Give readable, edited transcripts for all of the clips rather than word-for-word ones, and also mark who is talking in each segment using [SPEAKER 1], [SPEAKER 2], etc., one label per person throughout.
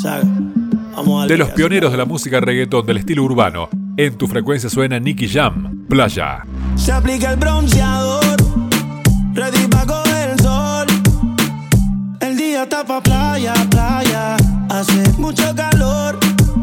[SPEAKER 1] De los pioneros de la música reggaetón del estilo urbano, en tu frecuencia suena Nicky Jam, Playa.
[SPEAKER 2] Se aplica el bronceador, ready pa' coger el sol. El día está pa' playa, playa, hace mucho calor.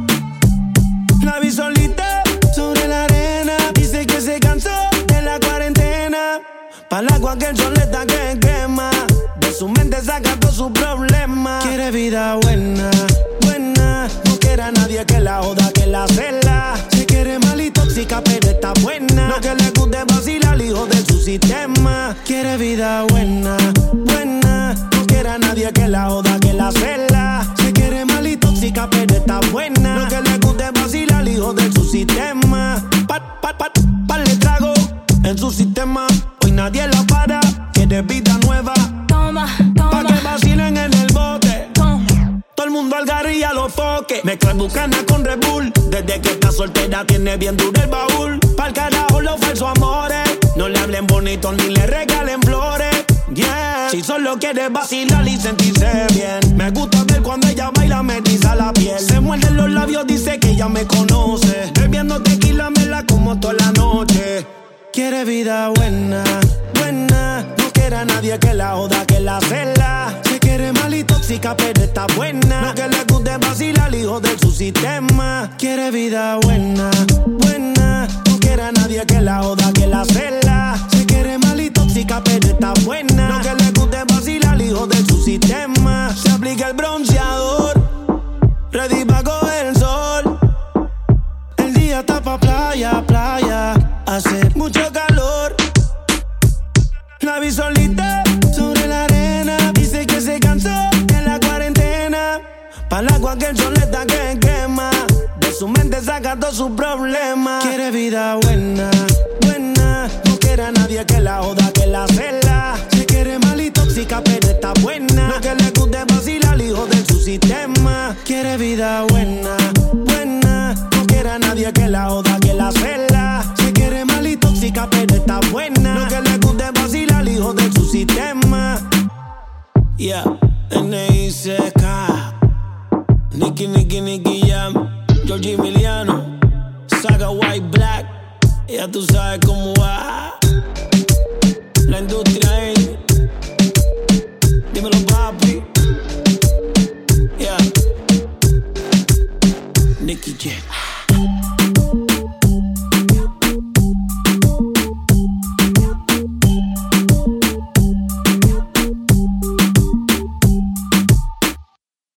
[SPEAKER 2] La vi solita sobre la arena, dice que se cansó de la cuarentena. Pa' la agua que el sol está que quema, de su mente saca todos sus problemas. Quiere vida buena, buena, no quiere a nadie que la joda, que la cela. Se quiere mal y tóxica, pero está buena. Lo que le guste vacilar, hijo de su sistema. Quiere vida buena, buena, no quiere a nadie que la joda, que la cela. Se quiere mal y tóxica, pero está buena. Lo que le guste vacilar, hijo de su sistema. Le trago en su sistema. Hoy nadie la para, quiere vida nueva.
[SPEAKER 3] Toma, toma.
[SPEAKER 2] Pa' que vacilen en el bote. Todo el mundo al garry a los foques. Mezcla Bucana con Red Bull. Desde que está soltera tiene bien duro el baúl. Pa'l carajo los falsos amores. No le hablen bonito ni le regalen flores. Yeah. Si solo quiere vacilar y sentirse bien. Me gusta ver cuando ella baila, me tiza la piel. Se muerde los labios, dice que ella me conoce. Bebiendo tequila me la como toda la noche. Quiere vida buena, buena. No quiere a nadie que la joda, que la cela. Se quiere mal y tóxica, pero está buena. Lo que le guste vacilar, hijo de su sistema. Quiere vida buena, buena. No quiere a nadie que la joda, que la cela. Se quiere mal y tóxica, pero está buena. Lo que le guste vacilar, hijo de su sistema. Se aplica el bronceador, ready pa' coger el sol. El día está pa' playa, playa, hace mucho calor. La vi solita sobre la arena, dice que se cansó de la cuarentena. Pa' la agua que el sol está que quema, de su mente saca todos sus problemas. Quiere vida buena, buena, no quiere a nadie que la joda, que la cela. Se quiere mal y tóxica, pero está buena. Lo que le guste vacilar, hijo de su sistema. Quiere vida buena, buena, no quiere a nadie que la joda, que la cela. Se quiere mal y tóxica, pero está buena. Lo que le guste vacilar, hijo de su sistema. Yeah, N.I.C.K. Nicky Jam, Georgie Emiliano, Saga White Black. Ya tú sabes cómo va la industria,